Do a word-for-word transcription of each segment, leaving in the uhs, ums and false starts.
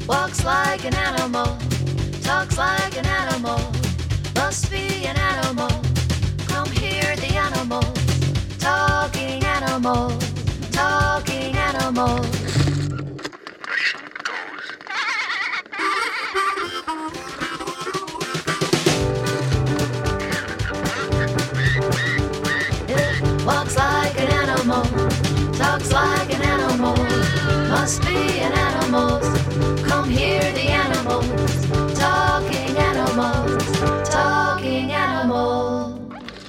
Walks like an animal, talks like an animal, must be an animal. Come hear the animals, talking animals, talking animals. It walks like an animal, talks like an animal, must be an animal. Come hear the animals, talking animals, talking animals.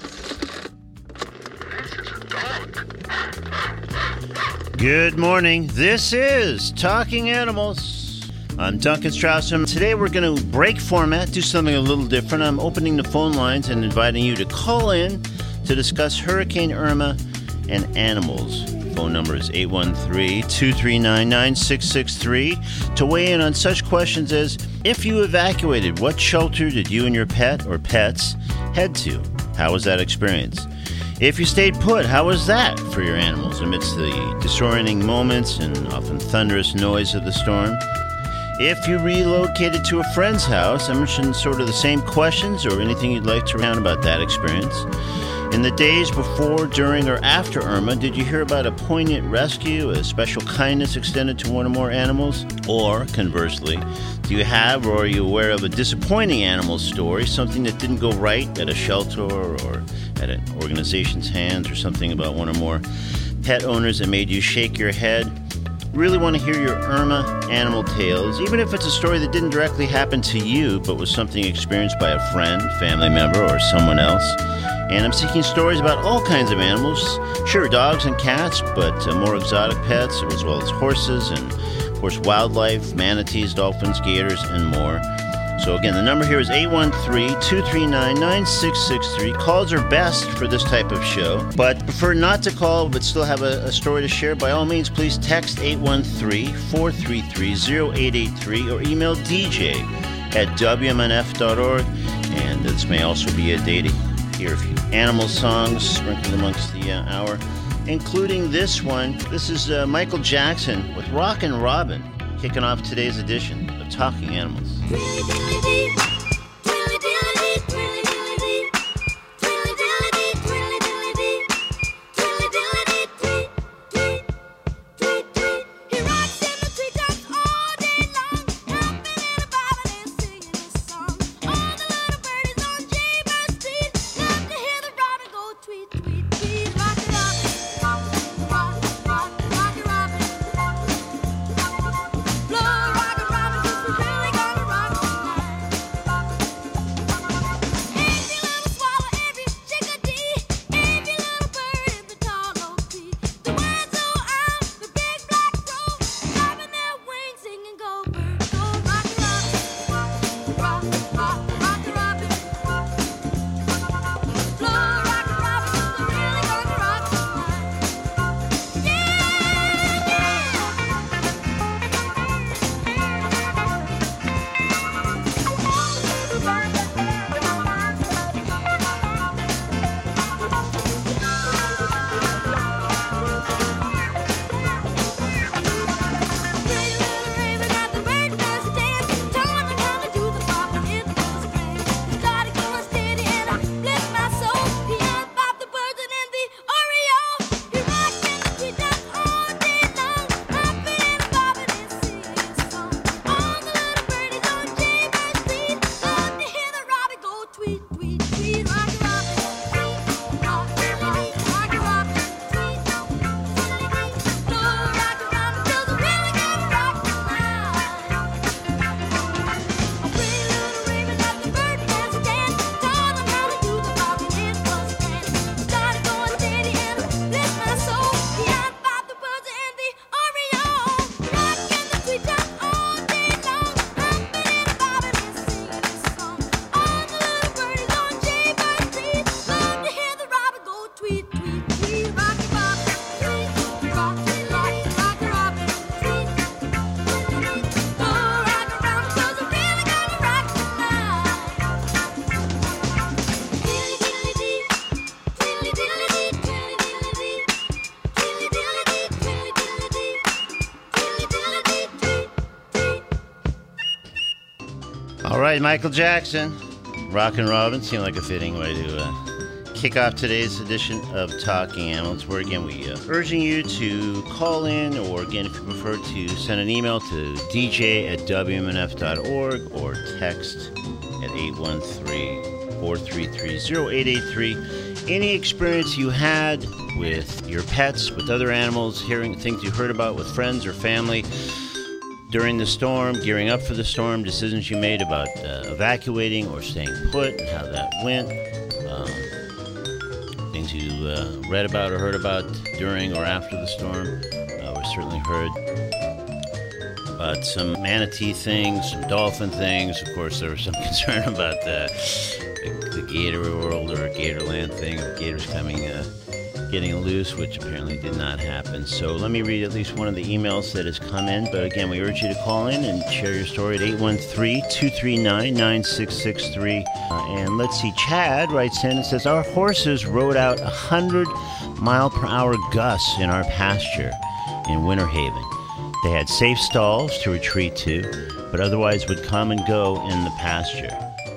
Good morning. This is Talking Animals. I'm Duncan Straussman. Today we're going to break format, do something a little different. I'm opening the phone lines and inviting you to call in to discuss Hurricane Irma and animals. Phone number is eight one three, two three nine, nine six six three to weigh in on such questions as, if you evacuated, what shelter did you and your pet or pets head to? How was that experience? If you stayed put, how was that for your animals amidst the disorienting moments and often thunderous noise of the storm? If you relocated to a friend's house, I mentioned sort of the same questions or anything you'd like to round about that experience. In the days before, during, or after Irma, did you hear about a poignant rescue, a special kindness extended to one or more animals? Or, conversely, do you have or are you aware of a disappointing animal story, something that didn't go right at a shelter or at an organization's hands, or something about one or more pet owners that made you shake your head? Really want to hear your Irma animal tales, even if it's a story that didn't directly happen to you, but was something experienced by a friend, family member, or someone else. And I'm seeking stories about all kinds of animals. Sure, dogs and cats, but uh, more exotic pets, as well as horses and, of course, wildlife, manatees, dolphins, gators, and more. So again, the number here is eight one three, two three nine, nine six six three. Calls are best for this type of show, but prefer not to call but still have a, a story to share. By all means, please text eight one three, four three three, zero eight eight three or email d j at w m n f dot org. And this may also be a day to hear a few animal songs sprinkled amongst the uh, hour, including this one. This is uh, Michael Jackson with Rockin' Robin, kicking off today's edition of Talking Animals. right, Michael Jackson, Rockin' Robin seemed like a fitting way to uh, kick off today's edition of Talking Animals, where again we uh, urging you to call in, or again if you prefer to send an email to d j at w m n f dot org or text at eight one three, four three three, zero eight eight three. Any experience you had with your pets, with other animals, hearing things you heard about with friends or family during the storm, gearing up for the storm, decisions you made about uh, evacuating or staying put, and how that went, um, things you uh, read about or heard about during or after the storm. Uh, we certainly heard about some manatee things, some dolphin things. Of course, there was some concern about the, the, the Gator World or Gatorland thing, gators coming uh, getting loose, which apparently did not happen. So let me read at least one of the emails that has come in. But again, we urge you to call in and share your story at eight one three, two three nine, nine six six three. Uh, and let's see, Chad writes in and says, our horses rode out one hundred mile per hour gusts in our pasture in Winter Haven. They had safe stalls to retreat to, but otherwise would come and go in the pasture.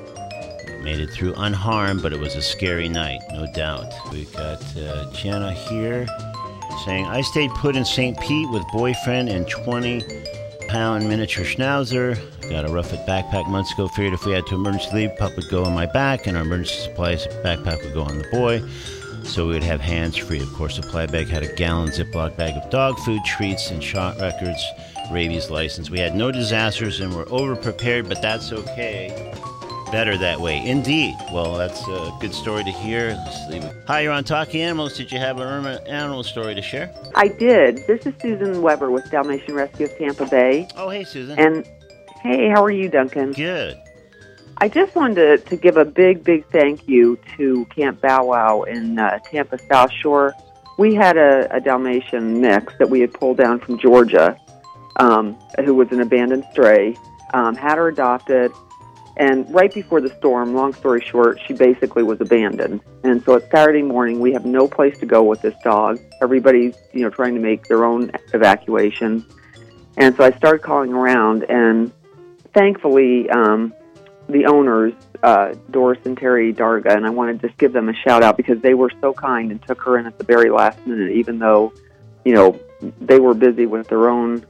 Made it through unharmed, but it was a scary night, no doubt. We've got uh, Jenna here saying, I stayed put in Saint Pete with boyfriend and twenty pound miniature schnauzer. Got a rough it backpack months ago. Figured if we had to emergency leave, pup would go on my back and our emergency supplies backpack would go on the boy. So we would have hands free. Of course, supply bag had a gallon Ziploc bag of dog food, treats, and shot records, rabies license. We had no disasters and were over prepared, but that's okay. Better that way. Indeed. Well, that's a good story to hear. Let's leave it. Hi, you're on Talking Animals. Did you have an Irma animal story to share? I did. This is Susan Weber with Dalmatian Rescue of Tampa Bay. Oh, hey, Susan. And, hey, how are you, Duncan? Good. I just wanted to, to give a big, big thank you to Camp Bow Wow in uh, Tampa South Shore. We had a, a Dalmatian mix that we had pulled down from Georgia, um, who was an abandoned stray, um, had her adopted. And right before the storm, long story short, she basically was abandoned. And so it's Saturday morning. We have no place to go with this dog. Everybody's, you know, trying to make their own evacuation. And so I started calling around, and thankfully, um, the owners, uh, Doris and Terry Darga, and I want to just give them a shout out because they were so kind and took her in at the very last minute, even though, you know, they were busy with their own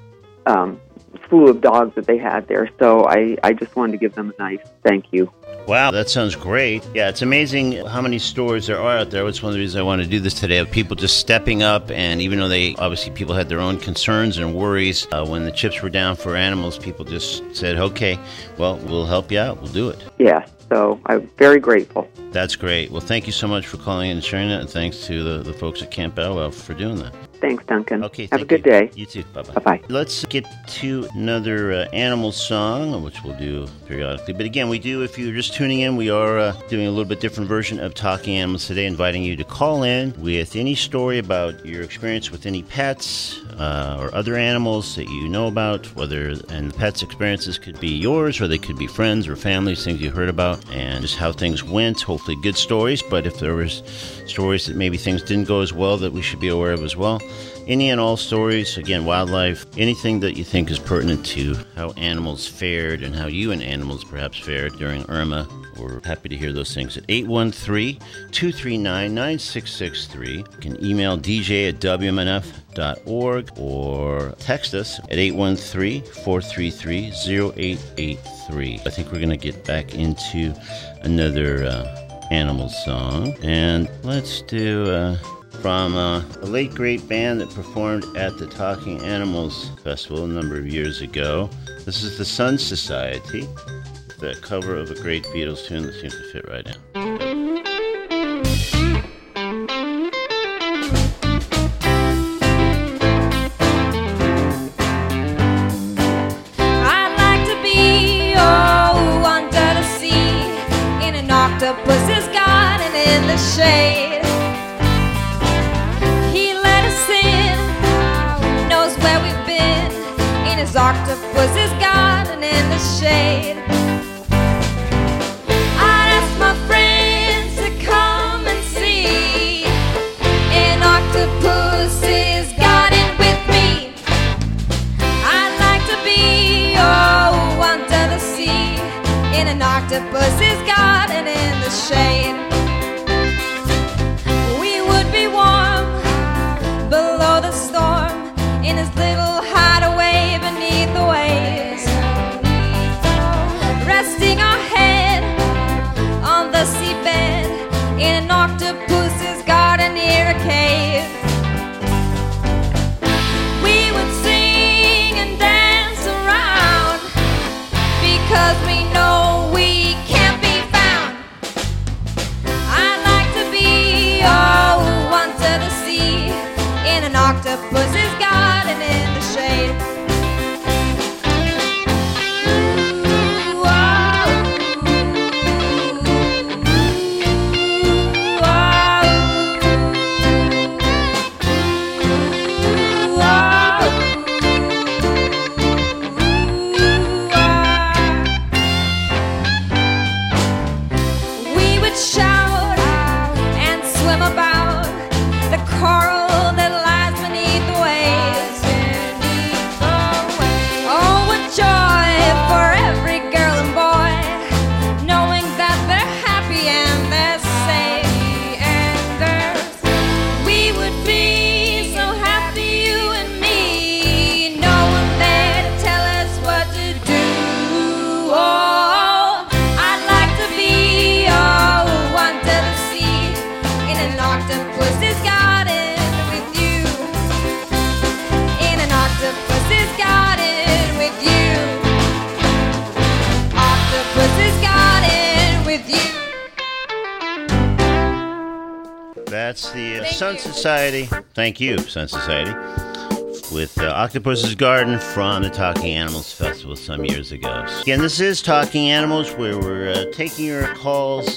um slew of dogs that they had there. So I, I just wanted to give them a nice thank you. Wow, that sounds great. Yeah, it's amazing how many stories there are out there. It's one of the reasons I want to do this today, of people just stepping up, and even though they, obviously people had their own concerns and worries, uh, when the chips were down for animals, people just said, okay, well, we'll help you out. We'll do it. Yeah, so I'm very grateful. That's great. Well, thank you so much for calling in and sharing that, and thanks to the, the folks at Camp Bow Wow for doing that. Thanks, Duncan. Okay, have thank a good you. day. You too. Bye-bye. Bye-bye. Let's get to another uh, animal song, which we'll do periodically. But again, we do, if you're just tuning in, we are uh, doing a little bit different version of Talking Animals today, inviting you to call in with any story about your experience with any pets uh, or other animals that you know about, whether, and the pets' experiences could be yours, or they could be friends or families, things you heard about, and just how things went, hopefully good stories. But if there was stories that maybe things didn't go as well that we should be aware of as well, any and all stories, again, wildlife, anything that you think is pertinent to how animals fared and how you and animals perhaps fared during Irma, we're happy to hear those things at eight one three, two three nine, nine six six three. You can email d j at w m n f dot org or text us at eight one three, four three three, zero eight eight three. I think we're going to get back into another uh, animal song, and let's do... Uh, From uh, a late great band that performed at the Talking Animals Festival a number of years ago. This is the Sun Society, the cover of a great Beatles tune that seems to fit right in. I'd like to be, oh, under the sea, in an octopus's garden in the shade. Octopus's garden in the shade. I'd ask my friends to come and see an octopus's garden with me. I'd like to be, oh, under the sea, swim about the coral that lies beneath the waves. Oh, what joy for every girl and boy, knowing that they're happy and they're safe. And there's, we would be so happy, you and me, no one there to tell us what to do. Oh, I'd like to be oh, under the sea in an octopus's garden with you. In an octopus's garden with you. Octopus's garden with you. That's the uh, Thank Sun you. Society. Thank you, Sun Society. With uh, Octopus's Garden from the Talking Animals Festival some years ago. Again, this is Talking Animals, where we're uh, taking your calls,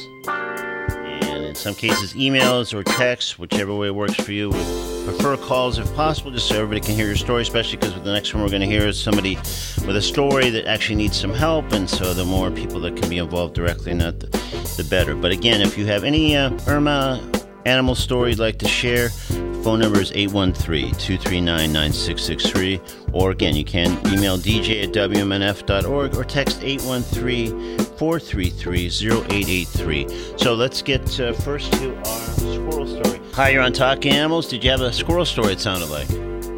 and in some cases emails or texts, whichever way works for you. We prefer calls if possible, just so everybody can hear your story, especially because the next one we're going to hear is somebody with a story that actually needs some help, and so the more people that can be involved directly in that, the, the better. But again, if you have any uh, Irma animal story you'd like to share, phone number is eight one three, two three nine, nine six six three, or again, you can email d j at w m n f dot org or text eight one three, four three three, zero eight eight three. So let's get uh, first to our squirrel story. Hi, you're on Talking Animals. Did you have a squirrel story, it sounded like?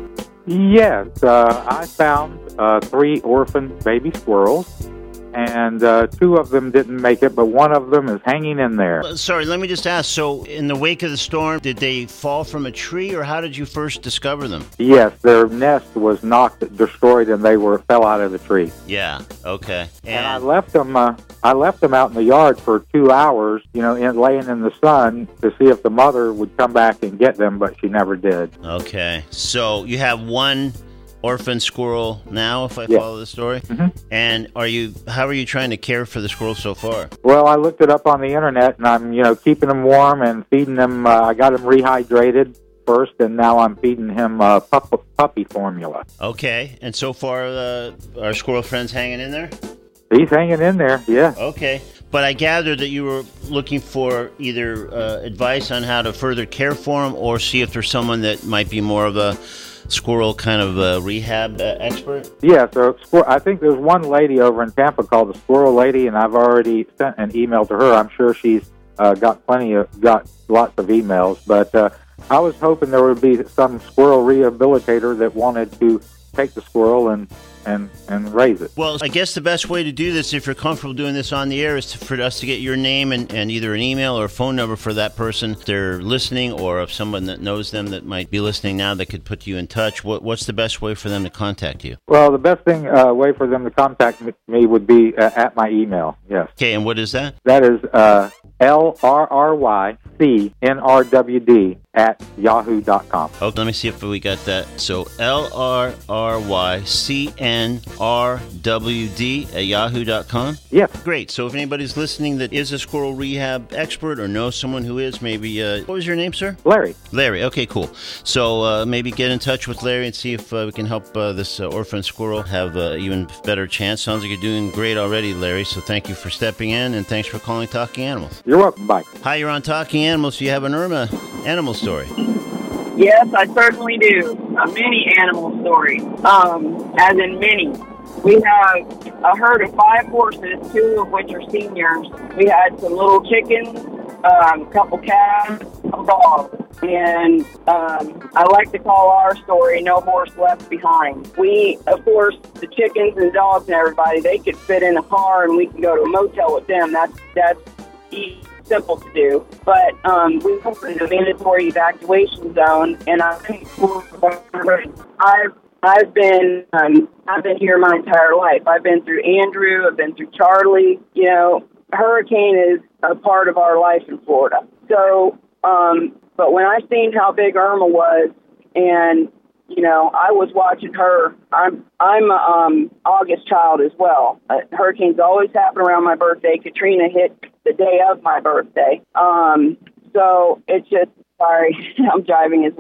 Yes, uh, I found uh, three orphan baby squirrels, and uh, two of them didn't make it, but one of them is hanging in there. Uh, Sorry, let me just ask. So, in the wake of the storm, did they fall from a tree, or how did you first discover them? Yes, their nest was knocked, destroyed, and they were fell out of the tree. Yeah. Okay. And I left them. Uh, I left them out in the yard for two hours, you know, in, laying in the sun to see if the mother would come back and get them, but she never did. Okay. So you have one orphan squirrel now, if I Yeah. follow the story. Mhm. And are you? How are you trying to care for the squirrel so far? Well, I looked it up on the internet, and I'm, you know, keeping them warm and feeding them. Uh, I got them rehydrated first, and now I'm feeding him uh, pup- puppy formula. Okay. And so far, uh, our squirrel friend's hanging in there. He's hanging in there, yeah. Okay. But I gather that you were looking for either uh, advice on how to further care for him, or see if there's someone that might be more of a squirrel kind of uh, rehab uh, expert. Yeah, so squir- I think there's one lady over in Tampa called the Squirrel Lady, and I've already sent an email to her. I'm sure she's uh, got plenty of, got lots of emails, but uh, I was hoping there would be some squirrel rehabilitator that wanted to take the squirrel and and and raise it. Well, I guess the best way to do this, if you're comfortable doing this on the air, is to, for us to get your name and, and either an email or a phone number for that person if they're listening, or if someone that knows them that might be listening now that could put you in touch. What, what's the best way for them to contact you? Well, the best thing uh, way for them to contact me- me would be uh, at my email. Yes, Okay, and what is that? that is uh, L R R Y C N R W D at yahoo dot com. Oh, let me see if we got that. So L R R Y C N R W D at yahoo dot com. Yes. Great. So if anybody's listening that is a squirrel rehab expert or knows someone who is, maybe, uh, what was your name, sir? Larry. Larry. Okay, cool. So uh, maybe get in touch with Larry and see if uh, we can help uh, this uh, orphan squirrel have an even better chance. Sounds like you're doing great already, Larry. So thank you for stepping in, and thanks for calling Talking Animals. You're welcome. Bye. Hi, you're on Talking Animals. You have an Irma animal story. Yes, I certainly do. A mini animal story, um, as in many. We have a herd of five horses, two of which are seniors. We had some little chickens, um, a couple calves, a dog. And um, I like to call our story No Horse Left Behind. We, of course, the chickens and dogs and everybody, they could fit in a car and we could go to a motel with them. That's, that's easy. Simple to do, but um, we went to the mandatory evacuation zone, and I think I've I've been um, I've been here my entire life. I've been through Andrew, I've been through Charlie. You know, hurricane is a part of our life in Florida. So, um, but when I seen how big Irma was, and you know, I was watching her. I'm I'm a um, August child as well. Uh, hurricanes always happen around my birthday. Katrina hit the day of my birthday. Um, so it's just, sorry, I'm driving as well.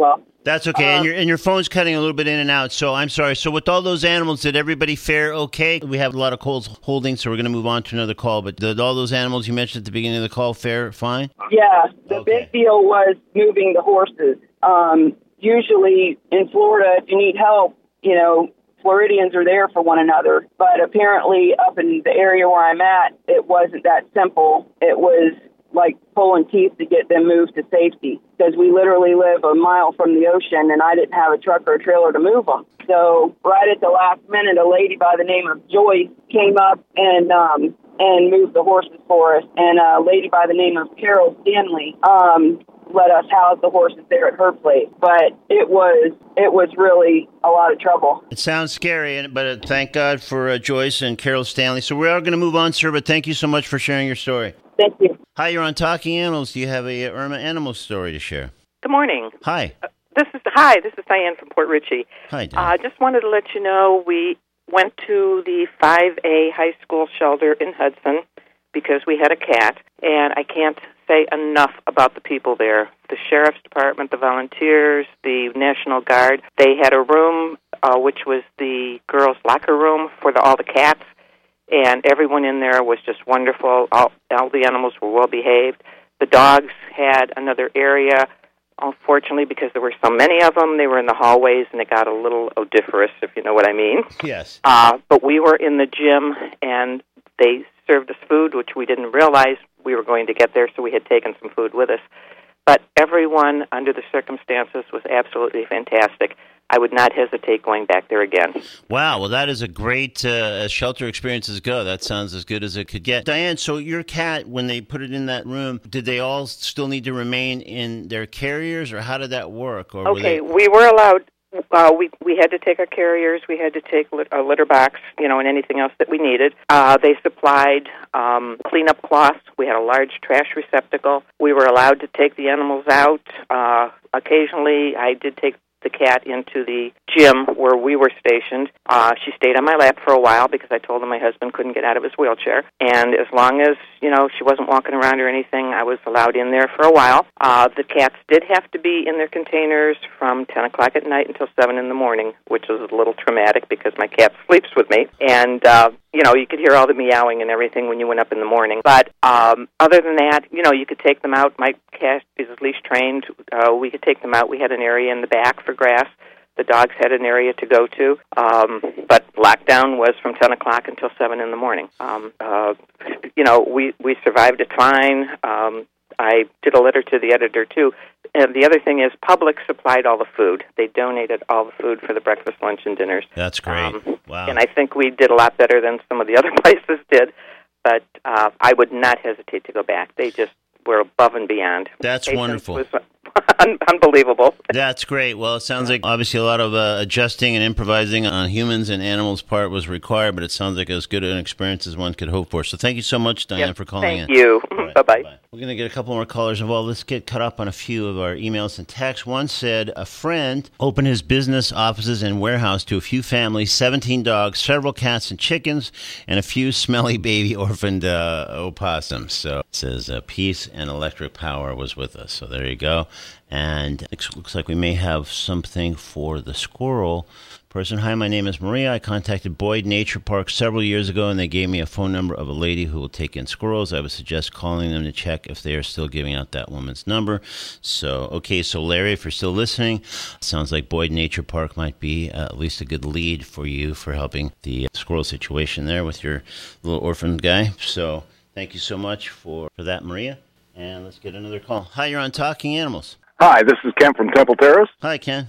That's okay, Uh, and your and your phone's cutting a little bit in and out, so I'm sorry. So with all those animals, did everybody fare okay? We have a lot of calls holding, so we're going to move on to another call, but did all those animals you mentioned at the beginning of the call fare fine? Yeah, the Okay. big deal was moving the horses. Um, usually in Florida, if you need help, you know, Floridians are there for one another. But apparently up in the area where I'm at, it wasn't that simple. It was like pulling teeth to get them moved to safety because we literally live a mile from the ocean and I didn't have a truck or a trailer to move them. So right at the last minute, a lady by the name of Joyce came up and um, and moved the horses for us. And a lady by the name of Carol Stanley um, let us house the horses there at her place. But it was it was really a lot of trouble. It sounds scary, and- but uh, thank God for uh, Joyce and Carol Stanley. So we are going to move on, sir, but thank you so much for sharing your story. Thank you. Hi, you're on Talking Animals. Do you have a uh, Irma animal story to share? Good morning. Hi. Uh, this is hi. This is Diane from Port Richey. Hi, Dan. I uh, just wanted to let you know we went to the five A high school shelter in Hudson because we had a cat, and I can't say enough about the people there. The sheriff's department, the volunteers, the National Guard. They had a room uh, which was the girls' locker room for the, all the cats, and everyone in there was just wonderful. All, all the animals were well behaved. The dogs had another area. Unfortunately, because there were so many of them, they were in the hallways, and it got a little odoriferous, if you know what I mean. Yes. Uh, but we were in the gym, and they served us food, which we didn't realize we were going to get there, so we had taken some food with us. But everyone, under the circumstances, was absolutely fantastic. I would not hesitate going back there again. Wow, well, that is a great uh, shelter experiences go. That sounds as good as it could get. Diane, so your cat, when they put it in that room, did they all still need to remain in their carriers, or how did that work? Or Okay, were they... we were allowed. Uh, we we had to take our carriers. We had to take lit, a litter box, you know, and anything else that we needed. Uh, they supplied um, cleanup cloths. We had a large trash receptacle. We were allowed to take the animals out. Uh, occasionally, I did take the cat into the gym where we were stationed. Uh, she stayed on my lap for a while because I told him my husband couldn't get out of his wheelchair. And as long as, you know, she wasn't walking around or anything, I was allowed in there for a while. Uh, the cats did have to be in their containers from ten o'clock at night until seven in the morning, which was a little traumatic because my cat sleeps with me. And, uh, you know, you could hear all the meowing and everything when you went up in the morning. But um, other than that, you know, you could take them out. My cat is leash trained. Uh, we could take them out. We had an area in the back for grass. The dogs had an area to go to. Um, but lockdown was from ten o'clock until seven in the morning. Um, uh, you know, we, we survived it fine. Um, I did a letter to the editor, too. And the other thing is Publix supplied all the food. They donated all the food for the breakfast, lunch, and dinners. That's great. Um, wow. And I think we did a lot better than some of the other places did. But uh, I would not hesitate to go back. They just were above and beyond. That's Patience wonderful. was un- unbelievable. That's great. Well, it sounds like obviously a lot of uh, adjusting and improvising on humans and animals' part was required, but it sounds like as good an experience as one could hope for. So thank you so much, Diane, Yep. for calling Thank in. you. Right, Bye-bye. bye-bye. We're going to get a couple more callers involved. Let's get caught up on a few of our emails and texts. One said a friend opened his business, offices, and warehouse to a few families, seventeen dogs, several cats and chickens, and a few smelly baby orphaned uh, opossums. So it says uh, peace and electric power was with us. So there you go. And it looks like we may have something for the squirrel person. Hi, my name is Maria. I contacted Boyd Nature Park several years ago, and they gave me a phone number of a lady who will take in squirrels. I would suggest calling them to check if they are still giving out that woman's number. So, okay, so Larry, if you're still listening, sounds like Boyd Nature Park might be uh, at least a good lead for you for helping the squirrel situation there with your little orphan guy. So thank you so much for, for that, Maria. And let's get another call. Hi, you're on Talking Animals. Hi, this is Ken from Temple Terrace. Hi, Ken.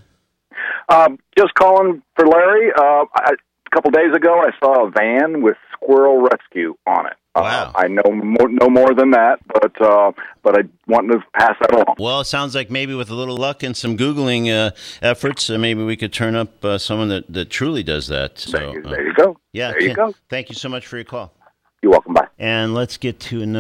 Um, just calling for Larry. Uh, I, a couple days ago, I saw a van with squirrel rescue on it. Wow. Uh, I know more, no more than that, but uh, but I wanted to pass that along. Well, it sounds like maybe with a little luck and some Googling uh, efforts, uh, maybe we could turn up uh, someone that, that truly does that. So, there, you, uh, there you go. Yeah, there you Ken, go. Thank you so much for your call. You're welcome. Bye. And let's get to another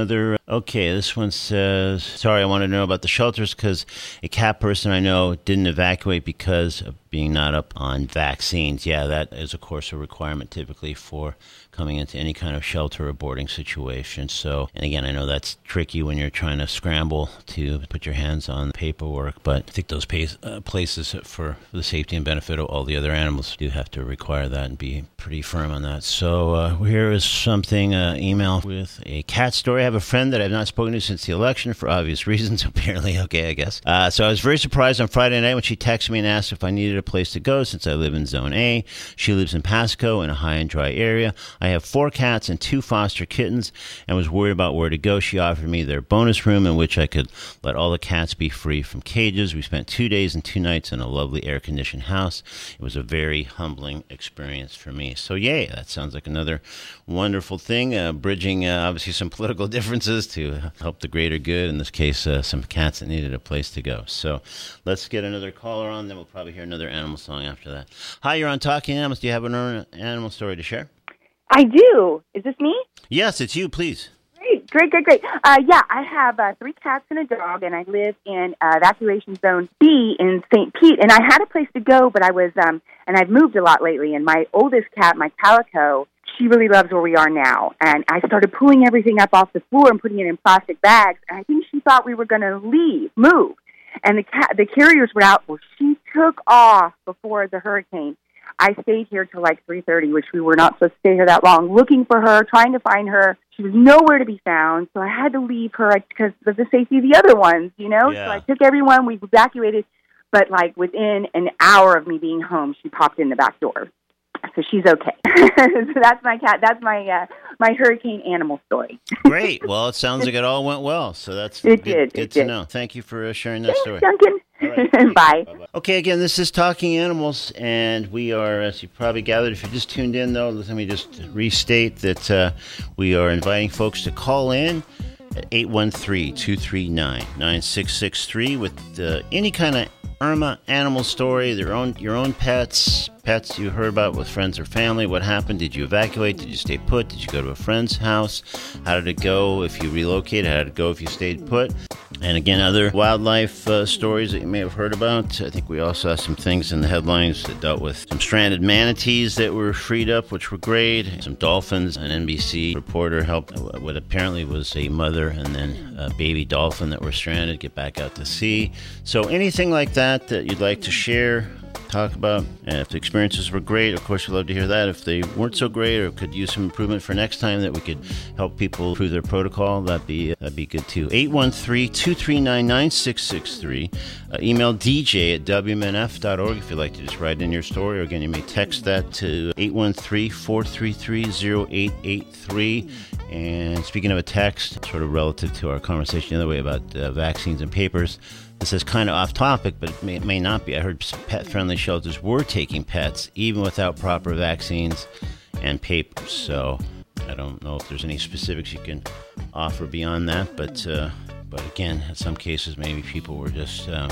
Okay, this one says, sorry, I wanted to know about the shelters because a cat person I know didn't evacuate because of being not up on vaccines. Yeah, that is, of course, a requirement typically for coming into any kind of shelter or boarding situation. So, and again, I know that's tricky when you're trying to scramble to put your hands on the paperwork, but I think those pace, uh, places for the safety and benefit of all the other animals do have to require that and be pretty firm on that. So uh, here is something, uh, email with a cat story. I have a friend that I've not spoken to since the election for obvious reasons, apparently. Okay, I guess. Uh, so I was very surprised on Friday night when she texted me and asked if I needed a place to go since I live in Zone A. She lives in Pasco in a high and dry area. I have four cats and two foster kittens and was worried about where to go. She offered me their bonus room in which I could let all the cats be free from cages. We spent two days and two nights in a lovely air-conditioned house. It was a very humbling experience for me. So, yay, that sounds like another wonderful thing, uh, bridging uh, obviously some political differences to help the greater good. In this case, uh, some cats that needed a place to go. So let's get another caller on, then we'll probably hear another animal song after that. Hi, you're on Talking Animals. Do you have an animal story to share? I do. Is this me? Yes, it's you, please. Great, great, great, great. Uh, yeah, I have uh, three cats and a dog, and I live in uh, evacuation zone B in Saint Pete. And I had a place to go, but I was, um, and I've moved a lot lately. And my oldest cat, my Calico, she really loves where we are now. And I started pulling everything up off the floor and putting it in plastic bags. And I think she thought we were going to leave, move. And the cat, the carriers were out. Well, she took off before the hurricane. I stayed here till like three thirty, which we were not supposed to stay here that long, looking for her, trying to find her. She was nowhere to be found, so I had to leave her because of the safety of the other ones, you know? Yeah. So I took everyone, we evacuated, but like within an hour of me being home, she popped in the back door. So she's okay. So that's my cat. That's my uh, my hurricane animal story. Great. Well, it sounds like it all went well, so that's it good, did, good it to did. know. Thank you for uh, sharing that Thanks, story. Duncan. Right. Bye. Bye-bye. Okay, again, this is Talking Animals, and we are, as you probably gathered, if you just tuned in, though, let me just restate that uh, we are inviting folks to call in at eight one three, two three nine, nine six six three with uh, any kind of Irma animal story, their own, your own pets, pets you heard about with friends or family. What happened? Did you evacuate? Did you stay put? Did you go to a friend's house? How did it go if you relocated? How did it go if you stayed put? And again, other wildlife uh, stories that you may have heard about. I think we also saw some things in the headlines that dealt with some stranded manatees that were freed up, which were great. Some dolphins. An N B C reporter helped what apparently was a mother and then a baby dolphin that were stranded get back out to sea. So anything like that that you'd like to share, talk about, and if the experiences were great, of course, we'd love to hear that. If they weren't so great or could use some improvement for next time that we could help people improve their protocol, that'd be that'd be good too. eight one three, two three nine, nine six six three. Uh, email d j at w m n f dot org if you'd like to just write in your story. Or again, you may text that to eight one three, four three three, zero eight eight three. And speaking of a text, sort of relative to our conversation the other way about uh, vaccines and papers, this is kind of off topic, but it may, it may not be. I heard pet-friendly shelters were taking pets even without proper vaccines and papers. So I don't know if there's any specifics you can offer beyond that. But uh, but again, in some cases, maybe people were just uh,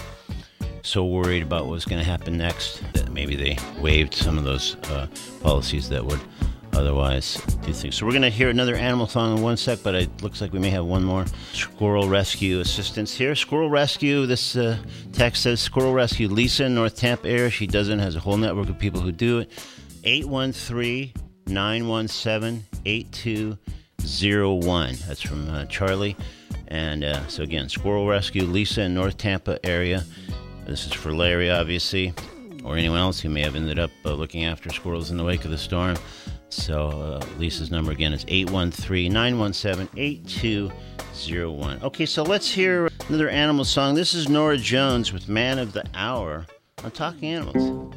so worried about what was going to happen next that maybe they waived some of those uh, policies that would otherwise do things. So we're going to hear another animal song in one sec, but it looks like we may have one more squirrel rescue assistance here. Squirrel rescue, this uh, text says Squirrel Rescue Lisa in North Tampa area. She doesn't, has a whole network of people who do it. eight one three, nine one seven, eight two zero one. That's from uh, Charlie. And uh, so again, Squirrel Rescue Lisa in North Tampa area. This is for Larry, obviously, or anyone else who may have ended up uh, looking after squirrels in the wake of the storm. So uh, Lisa's number again is eight one three, nine one seven, eight two zero one. Okay, so let's hear another animal song. This is Nora Jones with Man of the Hour on Talking Animals.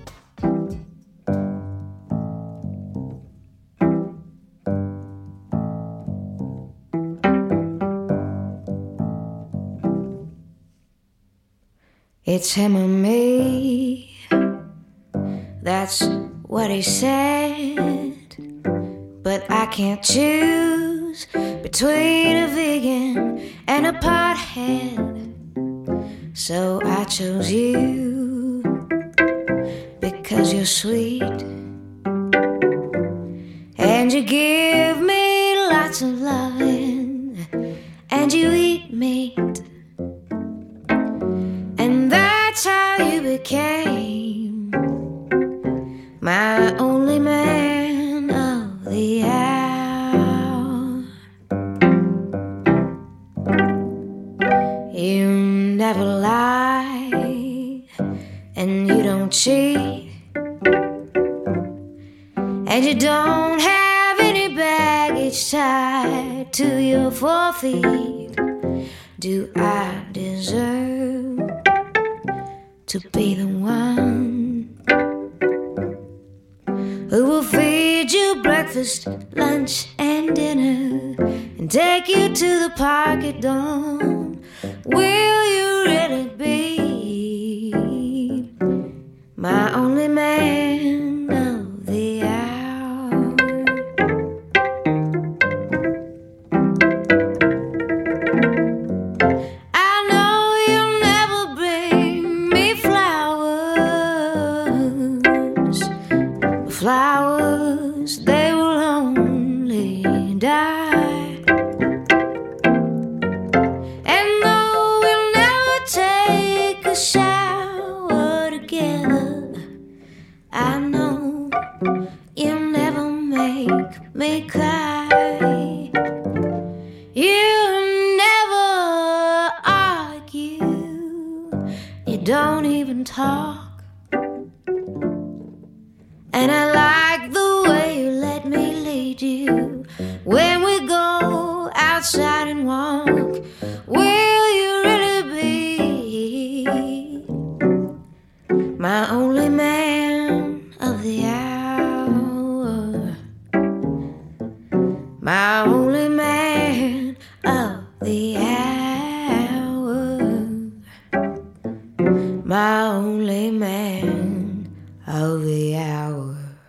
It's him or me, that's what he said. But I can't choose between a vegan and a pothead. So I chose you because you're sweet and you give me lots of loving and you eat meat. And that's how you became my only man of the hour. You never lie, and you don't cheat, and you don't have any baggage tied to your forefeet. Do I deserve to be the one who will feed you breakfast, lunch, and dinner, and take you to the park at dawn? Will you really be my only man of the hour? I know you'll never bring me flowers. Flowers, they will only die. And though we'll never take a shower together, I know you'll never make me cry. You never argue, you don't even talk. And I like the way you let me lead you when we go outside and walk. Will you really be my only man of the hour? My only man of the hour. My only man of the hour.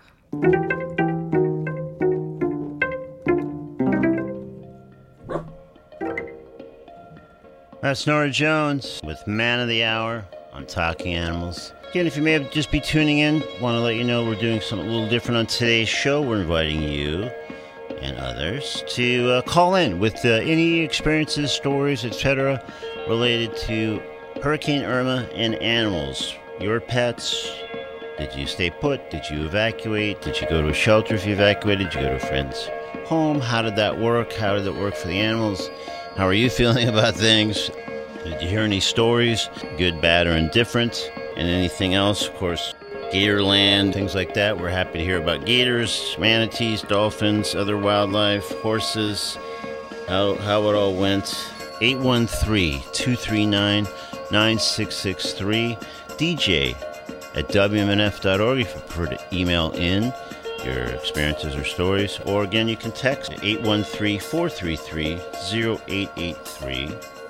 That's Nora Jones with Man of the Hour on Talking Animals. Again, if you may have just be tuning in, want to let you know we're doing something a little different on today's show. We're inviting you and others to uh, call in with uh, any experiences, stories, et cetera related to Hurricane Irma and animals. Your pets. Did you stay put? Did you evacuate? Did you go to a shelter if you evacuated? Did you go to a friend's home? How did that work? How did it work for the animals? How are you feeling about things? Did you hear any stories, good, bad, or indifferent? And anything else, of course, Gatorland, things like that. We're happy to hear about gators, manatees, dolphins, other wildlife, horses, how, how it all went. eight one three, two three nine, nine six six three, D J at W M N F dot org if you prefer to email in your experiences or stories. Or again, you can text eight one three, four three three, zero eight eight three.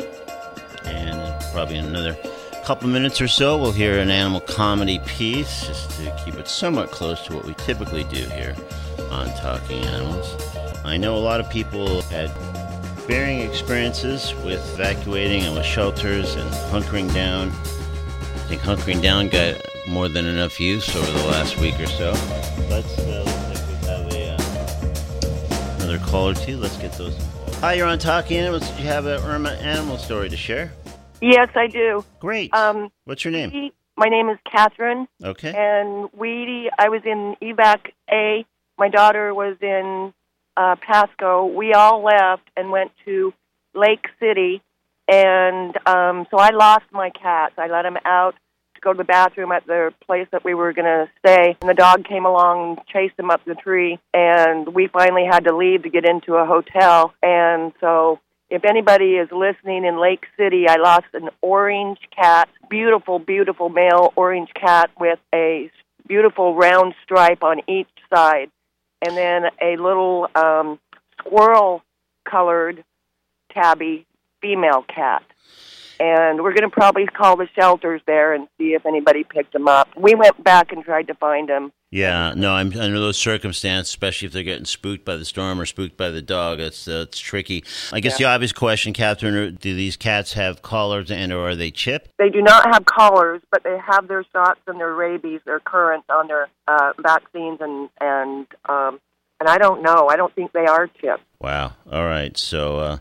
And probably in another couple minutes or so, we'll hear an animal comedy piece, just to keep it somewhat close to what we typically do here on Talking Animals. I know a lot of people had varying experiences with evacuating and with shelters and hunkering down. I think hunkering down got more than enough use over the last week or so. Let's, uh, looks like we have a, uh, another call or two. Let's get those involved. Hi, you're on Talking Animals. Did you have an Irma animal story to share? Yes, I do. Great. Um, What's your name? We, my name is Catherine. Okay. And we, I was in evac A. My daughter was in uh, Pasco. We all left and went to Lake City. And um, so I lost my cats. I let them out to go to the bathroom at the place that we were going to stay. And the dog came along and chased them up the tree. And we finally had to leave to get into a hotel. And so if anybody is listening in Lake City, I lost an orange cat, beautiful, beautiful male orange cat with a beautiful round stripe on each side. And then a little um, squirrel-colored tabby female cat. And we're going to probably call the shelters there and see if anybody picked them up. We went back and tried to find them. Yeah, no, I'm under those circumstances, especially if they're getting spooked by the storm or spooked by the dog. That's uh, it's tricky. I guess yeah. The obvious question, Catherine, do these cats have collars and or are they chipped? They do not have collars, but they have their shots and their rabies, their current on their uh, vaccines, and and um, and I don't know. I don't think they are chipped. Wow. All right. So, uh,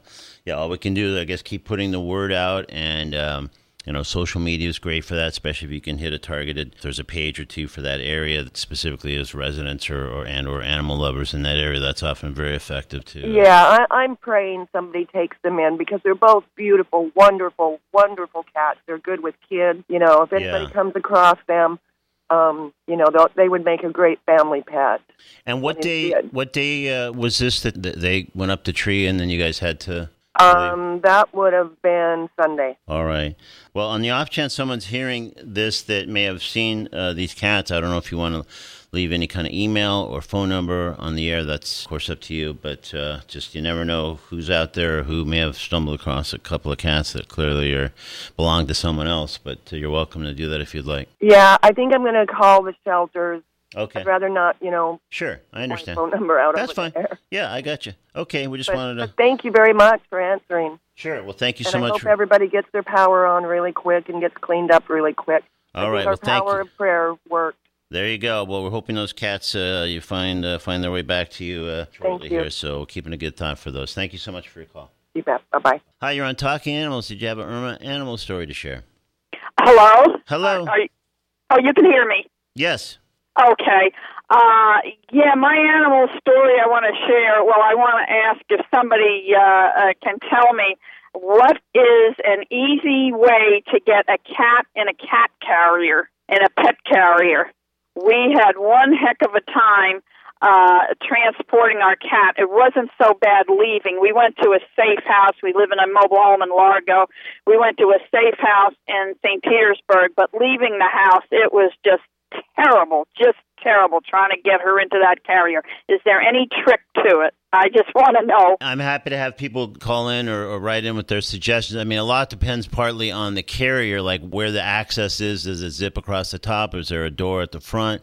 yeah, all we can do is, I guess, keep putting the word out, and um, you know, social media is great for that, especially if you can hit a targeted. There's a page or two for that area that specifically is residents or, or and or animal lovers in that area. That's often very effective too. Yeah, I, I'm praying somebody takes them in because they're both beautiful, wonderful, wonderful cats. They're good with kids. You know, if anybody Yeah. comes across them, um, you know, they'll- they would make a great family pet. And what And day? it's good. What day uh, was this that that they went up the tree and then you guys had to? Um, that would have been Sunday. All right. Well, on the off chance someone's hearing this that may have seen uh, these cats, I don't know if you want to leave any kind of email or phone number on the air. That's, of course, up to you. But uh, just you never know who's out there who may have stumbled across a couple of cats that clearly are belong to someone else. But uh, you're welcome to do that if you'd like. Yeah, I think I'm going to call the shelters. Okay. I'd rather not, you know, Sure, I understand. phone number out That's over fine. there. Yeah, I got you. Okay, we just But, wanted to. but thank you very much for answering. Sure. Well, thank you and so I much hope for. everybody gets their power on really quick and gets cleaned up really quick. All I right. think Well, our thank power you. of prayer worked. There you go. Well, we're hoping those cats uh, you find uh, find their way back to you uh, shortly you. here. So keeping a good thought for those. Thank you so much for your call. You bet. Bye-bye. Hi, you're on Talking Animals. Did you have an Irma animal story to share? Hello? Hello. Are you, oh, you can hear me? Yes. Okay. Uh, yeah, my animal story I want to share. Well, I want to ask if somebody uh, uh, can tell me what is an easy way to get a cat in a cat carrier, in a pet carrier. We had one heck of a time uh, transporting our cat. It wasn't so bad leaving. We went to a safe house. We live in a mobile home in Largo. We went to a safe house in Saint Petersburg, but leaving the house, it was just terrible, just terrible trying to get her into that carrier. Is there any trick to it? I just want to know. I'm happy to have people call in or, or write in with their suggestions. I mean, a lot depends partly on the carrier, like where the access is. Does it zip across the top? Is there a door at the front?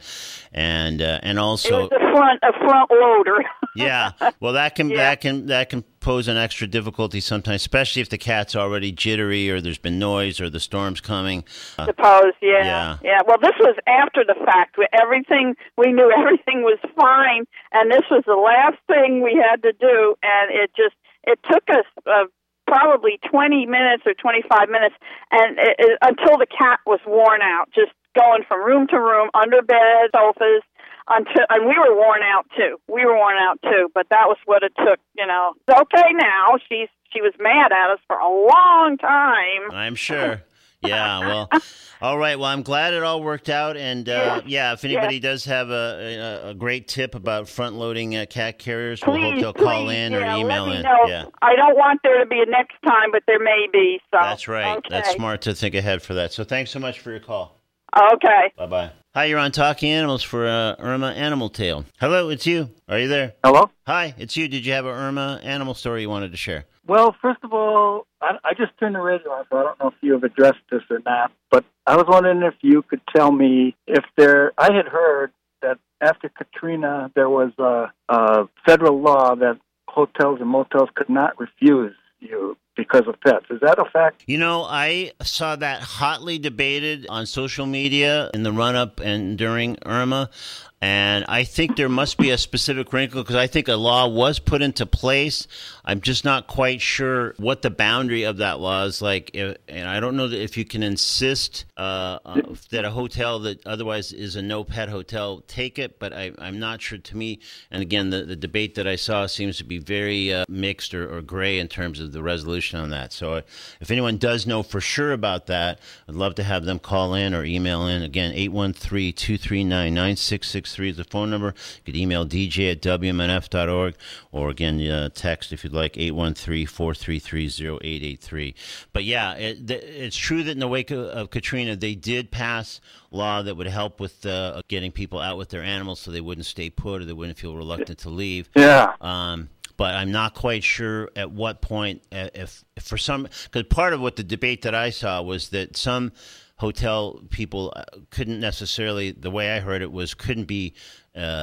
And uh, and also, it was a front a front loader. yeah. Well, that can Yeah. that can that can pose an extra difficulty sometimes, especially if the cat's already jittery or there's been noise or the storm's coming. Uh, Suppose, yeah. Yeah. yeah. Well, this was after the fact. We- Everything we knew, everything was fine, and this was the last thing we had to do, and it just it took us uh, probably twenty minutes or twenty-five minutes, and it, it, until the cat was worn out, just going from room to room, under bed, sofas. Until, and we were worn out too. We were worn out too, but that was what it took. You know, it's okay now. She's she was mad at us for a long time. I'm sure. Yeah, well, all right. Well, I'm glad it all worked out. And, uh, yeah, if anybody does have a, a, a great tip about front-loading uh, cat carriers, we'll hope Please, they'll call please, in yeah, or email let me in. know. Yeah, I don't want there to be a next time, but there may be. So that's right. Okay. That's smart to think ahead for that. So thanks so much for your call. Okay. Bye-bye. Hi, you're on Talking Animals for uh, Irma Animal Tale. Hello, it's you. Are you there? Hello? Hi, it's you. Did you have an Irma animal story you wanted to share? Well, first of all, I, I just turned the radio on, so I don't know if you have addressed this or not, but I was wondering if you could tell me if there, I had heard that after Katrina, there was a, a federal law that hotels and motels could not refuse you because of pets. Is that a fact? You know, I saw that hotly debated on social media in the run-up and during Irma, and I think there must be a specific wrinkle because I think a law was put into place. I'm just not quite sure what the boundary of that law is like, if, and I don't know that if you can insist uh, uh, that a hotel that otherwise is a no-pet hotel take it, but I, I'm not sure. To me, and again, the, the debate that I saw seems to be very uh, mixed or, or gray in terms of the resolution on that. So uh, if anyone does know for sure about that, I'd love to have them call in or email in. Again, eight one three, two three nine, nine six six three is the phone number. You could email d j at w m n f dot org, or again, uh, text if you'd like, eight one three, four three three, zero eight eight three. But yeah, it, it's true that in the wake of, of Katrina, they did pass law that would help with uh, getting people out with their animals so they wouldn't stay put or they wouldn't feel reluctant to leave. Yeah. Um, but I'm not quite sure at what point, uh, if, if for some, because part of what the debate that I saw was that some hotel people couldn't necessarily, the way I heard it was, couldn't be uh,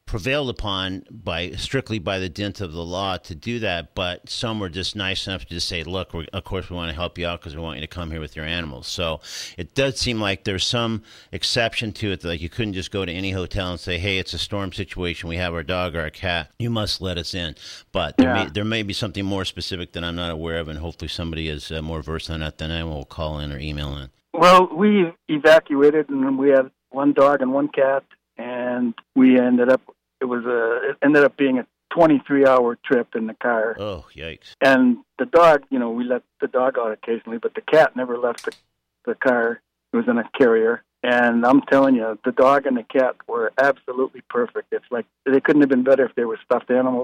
prevailed upon by strictly by the dint of the law to do that, but some were just nice enough to just say, look, we're, of course we want to help you out because we want you to come here with your animals. So it does seem like there's some exception to it, like you couldn't just go to any hotel and say, hey, it's a storm situation, we have our dog or our cat, you must let us in. But there, Yeah. may, there may be something more specific that I'm not aware of, and hopefully somebody is uh, more versed on that than I will call in or email in. Well, we evacuated, and we had one dog and one cat, and we ended up. It was a. It ended up being a twenty-three hour trip in the car. Oh, yikes! And the dog, you know, we let the dog out occasionally, but the cat never left the, the car. It was in a carrier, and I'm telling you, the dog and the cat were absolutely perfect. It's like they couldn't have been better if they were stuffed animals.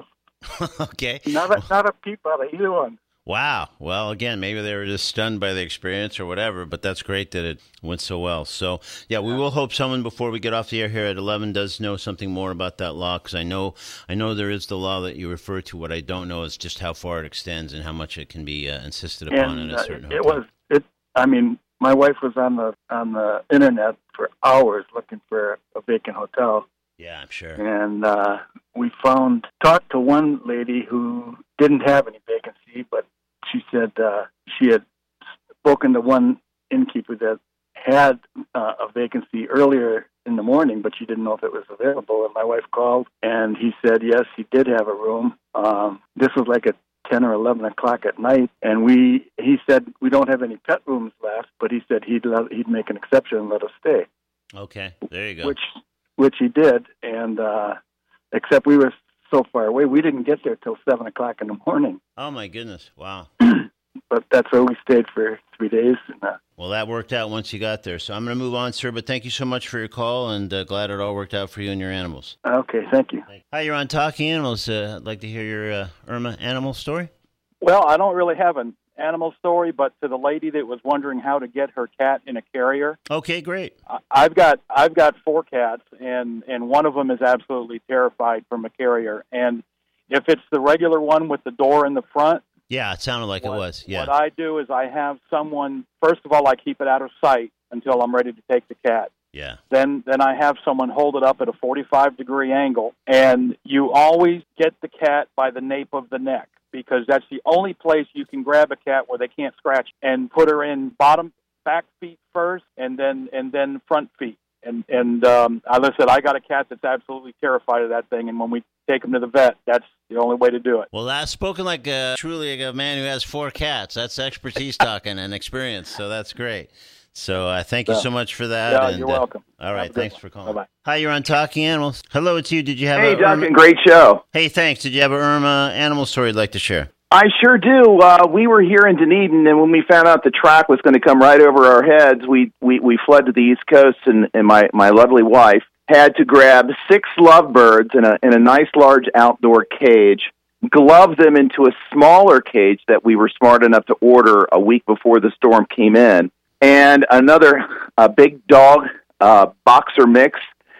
Okay. Not a, not a peep out of either one. Wow. Well, again, maybe they were just stunned by the experience or whatever, but that's great that it went so well. So, yeah, we will hope someone before we get off the air here at eleven does know something more about that law, because I know I know there is the law that you refer to. What I don't know is just how far it extends and how much it can be uh, insisted upon And in a uh, certain it hotel. was it. I mean, my wife was on the on the internet for hours looking for a vacant hotel. Yeah, I'm sure. And uh, we found talked to one lady who didn't have any vacancy, but she said uh, she had spoken to one innkeeper that had uh, a vacancy earlier in the morning, but she didn't know if it was available. And my wife called, and he said yes, he did have a room. Um, this was like at ten or eleven o'clock at night, and we he said we don't have any pet rooms left, but he said he'd let, he'd make an exception and let us stay. Okay, there you go. Which which he did, and uh, except we were so far away, we didn't get there till seven o'clock in the morning. Oh my goodness! Wow. But that's where we stayed for three days. And, uh, Well, that worked out once you got there. So I'm going to move on, sir. But thank you so much for your call, and uh, glad it all worked out for you and your animals. Okay, thank you. Hi, you're on Talking Animals. Uh, I'd like to hear your uh, Irma animal story. Well, I don't really have an animal story, but to the lady that was wondering how to get her cat in a carrier. Okay, great. I- I've got I've got four cats, and and one of them is absolutely terrified from a carrier. And if it's the regular one with the door in the front, Yeah, it sounded like what, it was. Yeah. what I do is I have someone. First of all, I keep it out of sight until I'm ready to take the cat. Yeah. Then then I have someone hold it up at a forty-five degree angle, and you always get the cat by the nape of the neck, because that's the only place you can grab a cat where they can't scratch, and put her in bottom back feet first, and then and then front feet. And and um, as I said, I got a cat that's absolutely terrified of that thing, and when we take him to the vet, that's the only way to do it. Well, that's spoken like a, truly like a man who has four cats. That's expertise talking and experience, so that's great. So uh, thank you Yeah. so much for that. Yeah, and, you're uh, welcome. All Have right, a good thanks one. for calling. Bye-bye. Hi, you're on Talking Animals. Hello, it's you. Did you have Hey, a Duncan, Irma- great show. Hey, thanks. Did you have a Irma animal story you'd like to share? I sure do. Uh, we were here in Dunedin, and when we found out the track was going to come right over our heads, we, we, we fled to the East Coast, and, and my, my lovely wife had to grab six lovebirds in a, in a nice large outdoor cage, glove them into a smaller cage that we were smart enough to order a week before the storm came in, and another uh, big dog uh, boxer mix.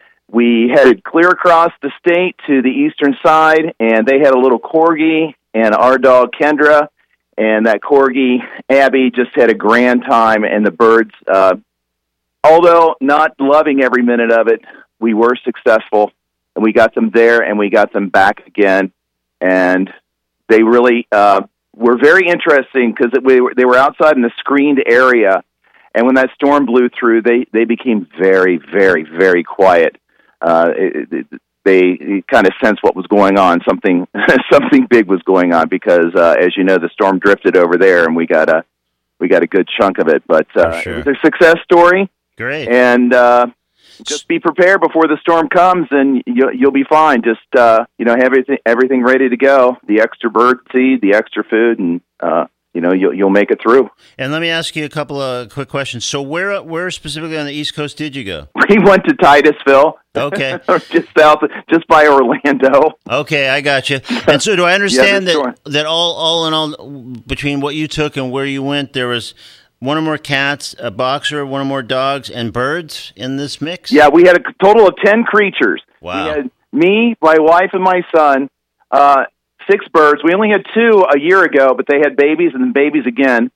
We headed clear across the state to the eastern side, and they had a little corgi and our dog Kendra, and that corgi Abby just had a grand time, and the birds, uh, although not loving every minute of it, we were successful, and we got them there, and we got them back again, and they really uh, were very interesting because we were, they were outside in a screened area, and when that storm blew through, they, they became very, very, very quiet. Uh, it, it, they kind of sensed what was going on. Something something big was going on because, uh, as you know, the storm drifted over there, and we got a we got a good chunk of it. But uh, sure. it was a success story. Great. And uh, just be prepared before the storm comes, and you'll, you'll be fine. Just uh, you know, have everything everything ready to go. The extra bird seed, the extra food, and uh, you know, you'll you'll make it through. And let me ask you a couple of quick questions. So where where specifically on the East Coast did you go? We went to Titusville. Okay. just south, just by Orlando. Okay, I got you. And so, do I understand Yeah, that sure. that all all in all, between what you took and where you went, there was one or more cats, a boxer, one or more dogs, and birds in this mix? Yeah, we had a total of ten creatures. Wow. We had me, my wife, and my son. Uh, six birds. We only had two a year ago, but they had babies and then babies again.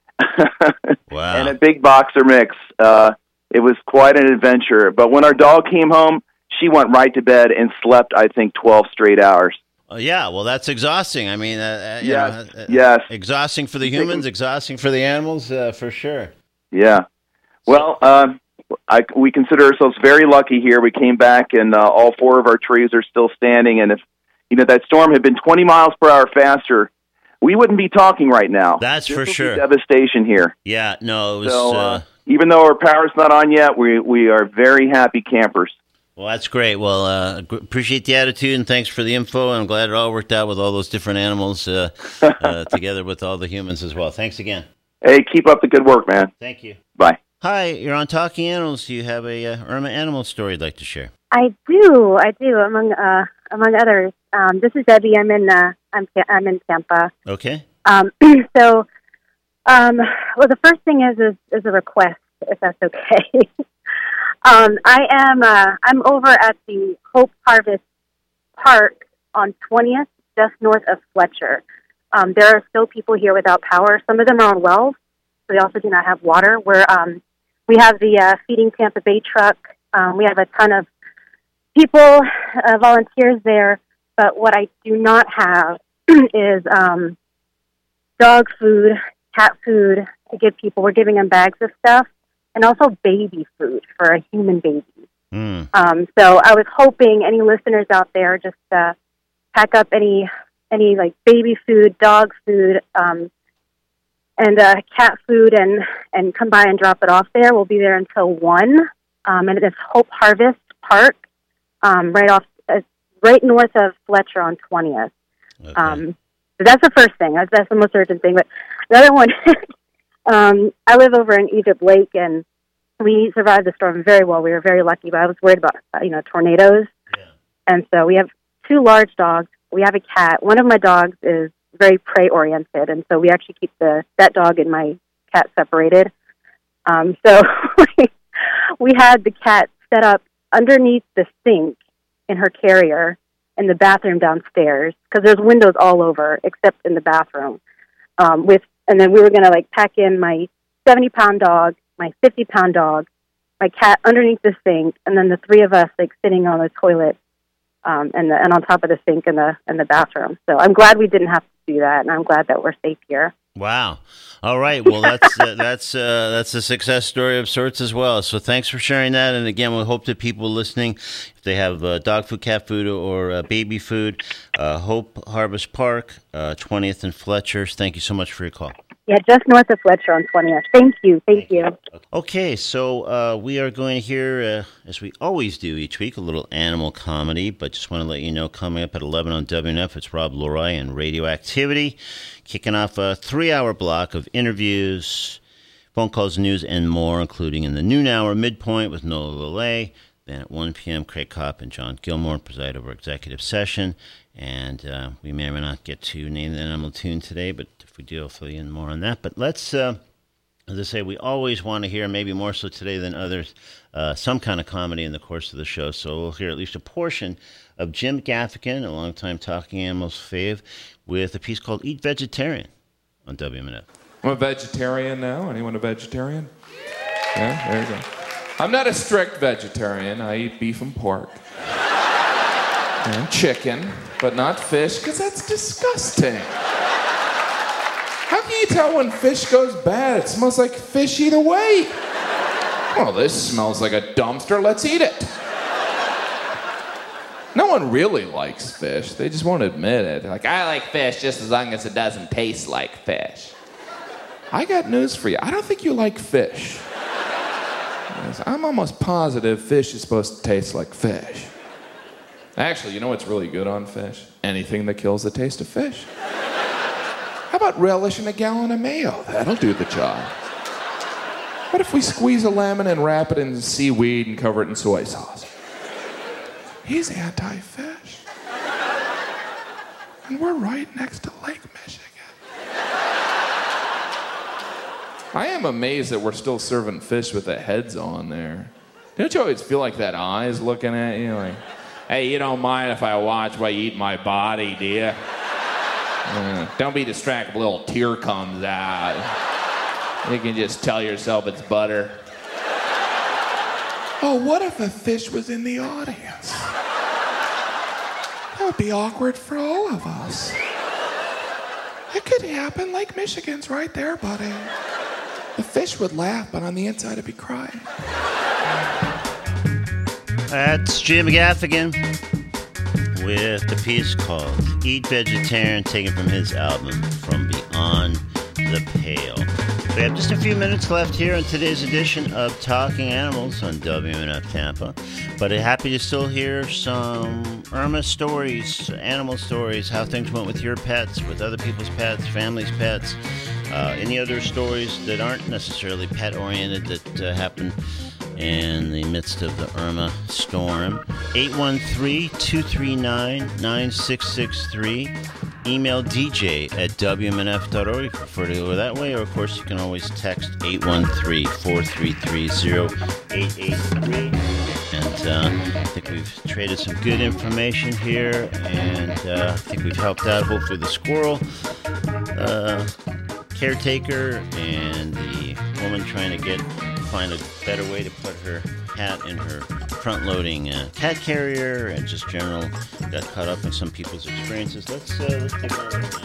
Wow. And a big boxer mix. Uh, it was quite an adventure. But when our dog came home, she went right to bed and slept, I think, twelve straight hours. Oh, yeah, well, that's exhausting. I mean, uh, you Yes, know, uh, yes. exhausting for the humans, exhausting for the animals, uh, for sure. Yeah. Well, uh, I, we consider ourselves very lucky here. We came back, and uh, all four of our trees are still standing. And if you know that storm had been twenty miles per hour faster, we wouldn't be talking right now. That's This for would be sure. devastation here. Yeah, no, it was... So, uh, uh, even though our power's not on yet, we we are very happy campers. Well, that's great. Well, uh, g- appreciate the attitude, and thanks for the info. I'm glad it all worked out with all those different animals uh, uh, together with all the humans as well. Thanks again. Hey, keep up the good work, man. Thank you. Bye. Hi, you're on Talking Animals. Do you have a uh, Irma animal story you'd like to share? I do, I do. Among uh, among others, um, this is Debbie. I'm in uh, I'm I'm in Tampa. Okay. Um, so, um, well, the first thing is is, is a request, if that's okay. um, I am uh, I'm over at the Hope Harvest Park on twentieth, just north of Fletcher. Um, there are still people here without power. Some of them are on wells. So they also do not have water. We're, um, we have the uh, Feeding Tampa Bay truck. Um, we have a ton of people, uh, volunteers there. But what I do not have is um, dog food, cat food to give people. We're giving them bags of stuff, and also baby food for a human baby. Mm. Um, so I was hoping any listeners out there just uh, pack up any any like baby food, dog food, um, and uh, cat food, and, and come by and drop it off there. We'll be there until one, um, and it is Hope Harvest Park, um, right off, uh, right north of Fletcher on twentieth. Okay. Um, so that's the first thing. That's, that's the most urgent thing. But the other one, um, I live over in Egypt Lake, and we survived the storm very well. We were very lucky, but I was worried about uh, you know tornadoes, yeah. And so we have two large dogs. We have a cat. One of my dogs is very prey oriented, and so we actually keep the that dog and my cat separated. Um, so we had the cat set up underneath the sink in her carrier in the bathroom downstairs because there's windows all over except in the bathroom. Um, with and then we were gonna like pack in my seventy pound dog, my fifty pound dog, my cat underneath the sink, and then the three of us like sitting on the toilet. Um, and, the, and on top of the sink in the in the bathroom. So I'm glad we didn't have to do that, and I'm glad that we're safe here. Wow. All right. Well, that's uh, that's uh, that's a success story of sorts as well. So thanks for sharing that. And again, we hope that people listening, if they have uh, dog food, cat food, or uh, baby food, uh, Hope Harvest Park, uh, twentieth and Fletcher. Thank you so much for your call. Yeah, just north of Fletcher on twentieth. Thank you. Thank, Thank you. you. Okay, so uh, we are going to hear, uh, as we always do each week, a little animal comedy, but just want to let you know, coming up at eleven on W N F, it's Rob Loray and Radioactivity, kicking off a three-hour block of interviews, phone calls, news, and more, including in the noon hour midpoint with Noah Lele. Then at one p.m., Craig Kopp and John Gilmore preside over executive session. And uh, we may or may not get to name the animal tune today, but if we do, I'll fill you in more on that. But let's, uh, as I say, we always want to hear, maybe more so today than others, uh, some kind of comedy in the course of the show. So we'll hear at least a portion of Jim Gaffigan, a longtime Talking Animals fave, with a piece called Eat Vegetarian on W M N F. I'm a vegetarian now. Anyone a vegetarian? Yeah, there you go. I'm not a strict vegetarian. I eat beef and pork. And chicken, but not fish, because that's disgusting. How can you tell when fish goes bad? It smells like fish either way. Well, this smells like a dumpster. Let's eat it. No one really likes fish. They just won't admit it. Like, I like fish just as long as it doesn't taste like fish. I got news for you. I don't think you like fish. I'm almost positive fish is supposed to taste like fish. Actually, you know what's really good on fish? Anything that kills the taste of fish. How about relish in a gallon of mayo? That'll do the job. What if we squeeze a lemon and wrap it in seaweed and cover it in soy sauce? He's anti-fish. And we're right next to Lake Michigan. I am amazed that we're still serving fish with the heads on there. Don't you always feel like that eye is looking at you like, hey, you don't mind if I watch while you eat my body, do you? Uh, don't be distracted, a little tear comes out. You can just tell yourself it's butter. Oh, what if a fish was in the audience? That would be awkward for all of us. It could happen. Lake Michigan's right there, buddy. The fish would laugh, but on the inside it'd be crying. That's Jim Gaffigan with the piece called Eat Vegetarian, taken from his album From Beyond the Pale. We have just a few minutes left here in today's edition of Talking Animals on W M N F Tampa, but I'm happy to still hear some Irma stories, animal stories, how things went with your pets, with other people's pets, family's pets, uh, any other stories that aren't necessarily pet-oriented that uh, happened in the midst of the Irma storm. eight one three, two three nine, nine six six three. Email D J at W M N F dot org if you prefer to go that way, or of course you can always text eight one three, four three three, zero eight eight three. And uh, I think we've traded some good information here, and uh, I think we've helped out hopefully the squirrel uh, caretaker and the woman trying to get find a better way to put her cat in her front-loading uh, cat carrier, and just general got caught up in some people's experiences. Let's uh, let's take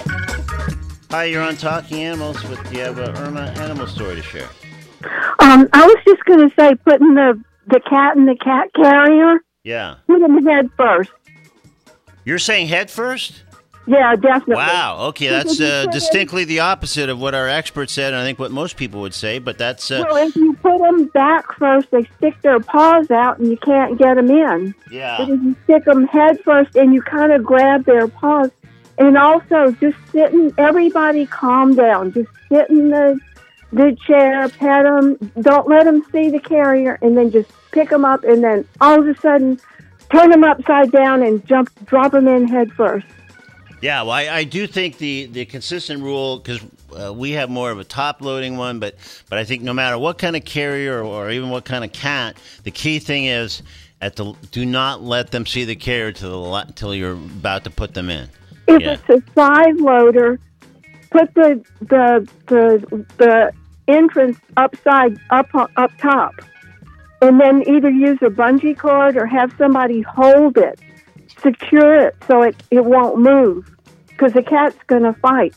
a Hi, you're on Talking Animals. With do you have a Irma animal story to share? Um, I was just going to say, putting the the cat in the cat carrier. Yeah. Put him head first. You're saying head first? Yeah, definitely. Wow. Okay, that's uh, distinctly the opposite of what our experts said, and I think what most people would say. But that's uh, well, if you put them back first, they stick their paws out, and you can't get them in. Yeah. But if you stick them head first, and you kind of grab their paws, and also just sitting. Everybody, calm down. Just sit in the the chair, pet them. Don't let them see the carrier, and then just pick them up, and then all of a sudden, turn them upside down and jump, drop them in head first. Yeah, well, I, I do think the, the consistent rule, because uh, we have more of a top-loading one, but but I think no matter what kind of carrier or, or even what kind of cat, the key thing is at the do not let them see the carrier till the till you're about to put them in. If yeah. it's a side-loader, put the the the the entrance upside up up top, and then either use a bungee cord or have somebody hold it. Secure it so it, it won't move, because the cat's going to fight.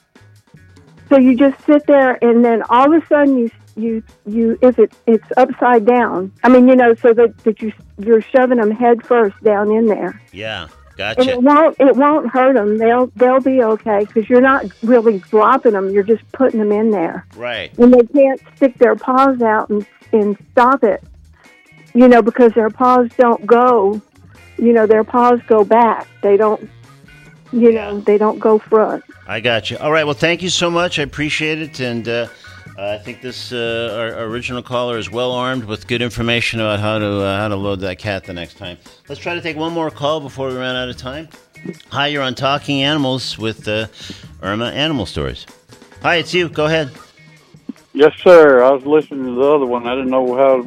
So you just sit there, and then all of a sudden you you you if it it's upside down. I mean, you know, so that, that you you're shoving them head first down in there. Yeah, And gotcha. it won't it won't hurt them. They'll they'll be okay, because you're not really dropping them. You're just putting them in there. Right. And they can't stick their paws out and and stop it. You know, because their paws don't go. You know, their paws go back. They don't, you know, they don't go front. I got you. All right, well, thank you so much. I appreciate it, and uh, I think this uh, our, our original caller is well armed with good information about how to uh, how to load that cat the next time. Let's try to take one more call before we run out of time. Hi, you're on Talking Animals with uh, Irma Animal Stories. Hi, it's you. Go ahead. Yes, sir. I was listening to the other one. I didn't know how.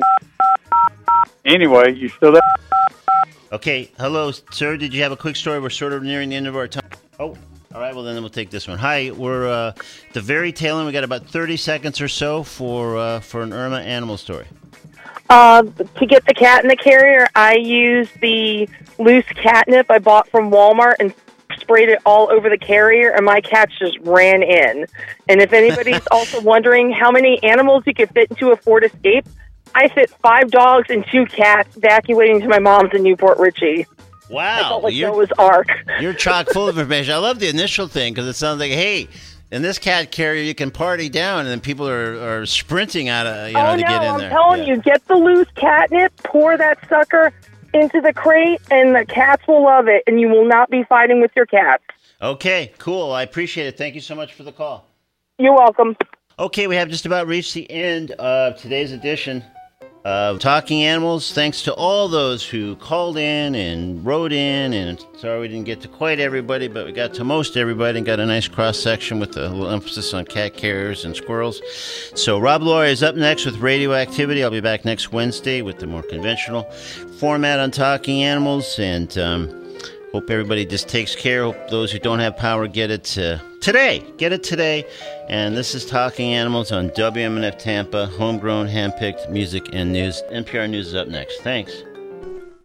Anyway, you still there? Okay, hello, sir. Did you have a quick story? We're sort of nearing the end of our time. Oh, all right. Well, then we'll take this one. Hi, we're uh, at the very tail end. We got about thirty seconds or so for uh, for an Irma animal story. Uh, to get the cat in the carrier, I used the loose catnip I bought from Walmart and sprayed it all over the carrier, and my cats just ran in. And if anybody's also wondering how many animals you could fit into a Ford Escape, I fit five dogs and two cats evacuating to my mom's in Newport Richey. Wow. I felt like you're, Noah's Ark. You're chock full of information. I love the initial thing, because it sounds like, hey, in this cat carrier, you can party down, and then people are, are sprinting out of, you know, oh, to no, get in I'm there. telling Yeah. you, get the loose catnip, pour that sucker into the crate, and the cats will love it, and you will not be fighting with your cats. Okay, cool. I appreciate it. Thank you so much for the call. You're welcome. Okay, we have just about reached the end of today's edition of Talking Animals. Thanks to all those who called in and wrote in, and sorry we didn't get to quite everybody, but we got to most everybody and got a nice cross-section with a little emphasis on cat carriers and squirrels. So Rob Laurie is up next with Radioactivity. I'll be back next Wednesday with the more conventional format on Talking Animals, and um, Hope everybody just takes care. Hope those who don't have power get it uh, today. Get it today. And this is Talking Animals on W M N F Tampa, homegrown, handpicked music and news. N P R News is up next. Thanks.